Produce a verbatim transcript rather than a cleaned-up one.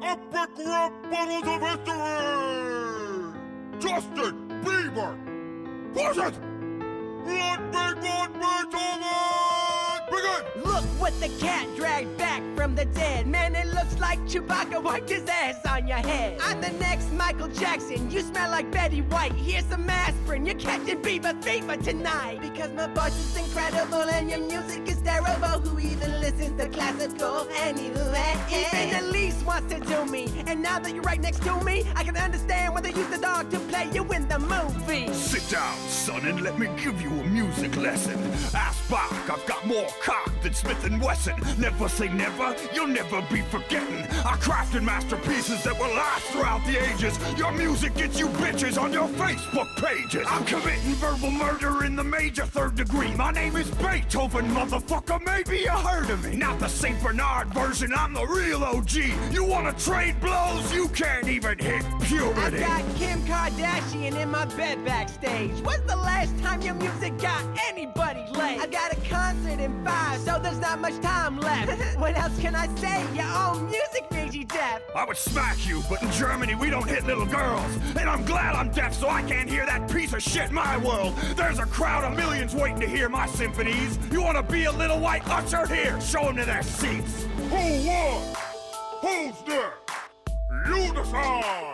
Epic Rap Battles of History! Justin Bieber! Push it! Let me God Beethoven! Begin! Look what the cat dragged back from the dead. Man, it looks like Chewbacca wiped his ass on your head. I'm the next Michael Jackson. You smell like Betty White. Here's some aspirin. You're catching Bieber fever tonight. Because my voice is incredible and your music is terrible. Who even listens to classical anyway? Even Elise wants to do me. And now that you're right next to me, I can understand why they use the dog to play you in the movie. Sit down, son, and let me give you a music lesson. Ask Bach, I've got more cock than Smith and Wesson. Never say never, you'll never be forgetting. I crafted masterpieces that will last throughout the ages. Your music gets you bitches on your Facebook pages. I'm committing verbal murder in the major third degree. My name is Beethoven, motherfucker, maybe you heard of me. Not the Saint Bernard version, I'm the real O G. You wanna trade blows? You can't even hit puberty. I got Kim Kardashian in my bed backstage. When's the last time your music got anybody laid? I got a concert in five, so there's not much time left. What else can I say? Your own music made you deaf. I would smack you, but in Germany we don't hit little girls. And I'm glad I'm deaf so I can't hear that piece of shit my world. There's a crowd of millions waiting to hear my symphonies. You wanna be a little white usher? Here, show them to their seats. Who won? Who's next? You decide!